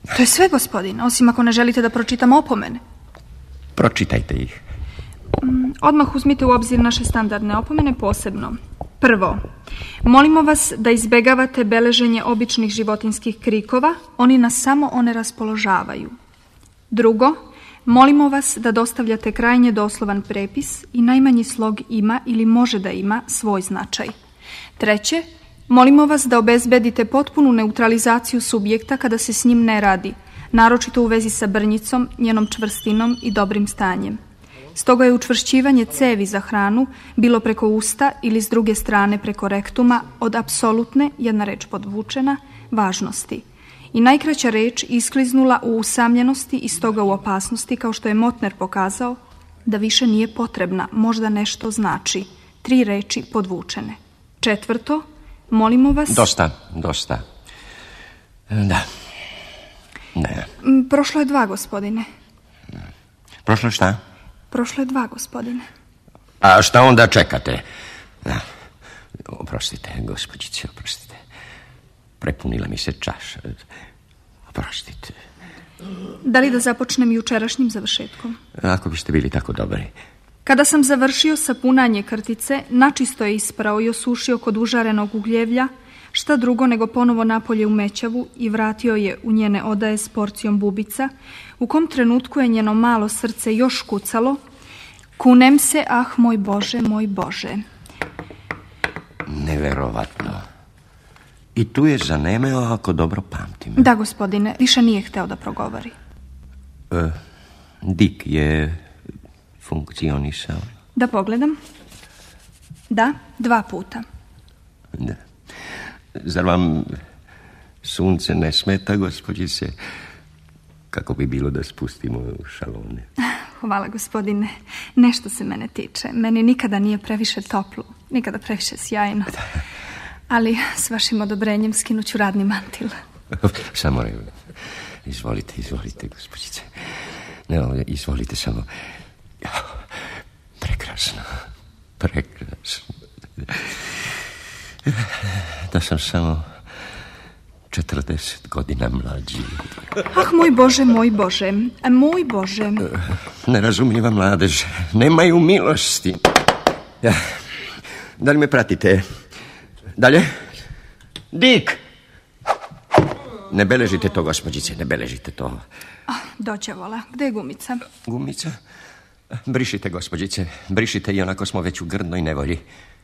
To je sve, gospodine, osim ako ne želite da pročitam opomene. Pročitajte ih. Odmah uzmite u obzir naše standardne opomene posebno. Prvo, molimo vas da izbegavate beleženje običnih životinskih krikova, oni nas samo oneraspoložavaju. Drugo, molimo vas da dostavljate krajnje doslovan prepis i najmanji slog ima ili može da ima svoj značaj. Treće, molimo vas da obezbedite potpunu neutralizaciju subjekta kada se s njim ne radi, naročito u vezi sa brnjicom, njenom čvrstinom i dobrim stanjem. Stoga je učvršćivanje cevi za hranu, bilo preko usta ili s druge strane preko rektuma, od apsolutne, jedna reč podvučena, važnosti. I najkraća reč iskliznula u usamljenosti i stoga u opasnosti, kao što je Motner pokazao, da više nije potrebna, možda nešto znači. 3 reči podvučene. Četvrto, molimo vas... Dosta. Da. Ne. Prošlo je 2, gospodine. Prošlo šta? Prošlo je 2, gospodine. A šta onda čekate? Oprostite, gospođice, oprostite. Prepunila mi se čaša. Oprostite. Da li da započnem jučerašnjim završetkom? Ako biste bili tako dobri. Kada sam završio sapunanje krtice, načisto je isprao i osušio kod užarenog ugljevlja, šta drugo nego ponovo napolje u mećavu i vratio je u njene odaje s porcijom bubica, u kom trenutku je njeno malo srce još kucalo. Kunem se, ah, moj Bože, moj Bože. Neverovatno. I tu je zanemeo, ako dobro pamtim. Da, gospodine, više nije hteo da progovori. Dik je funkcionisao. Da pogledam. Da, 2 puta. Da. Zar vam sunce ne smeta, gospođice? Kako bi bilo da spustimo šalone? Hvala, gospodine. Nešto se mene tiče. Meni nikada nije previše toplo, nikada previše sjajno. Ali s vašim odobrenjem skinuću radni mantil. Samo izvolite, gospođice. Ne, izvolite samo. Prekrasno. Da sam samo 40 godina mlađi. Ah, moj Bože, moj Bože, moj Bože. Nerazumljiva mladež. Nemaju milosti. Da li me pratite? Dalje? Dik! Ne beležite to, gospođice, ne beležite to. Dođevola, gde je gumica? Gumica? Brišite, gospođice, brišite, i onako smo već u grdnoj nevolji.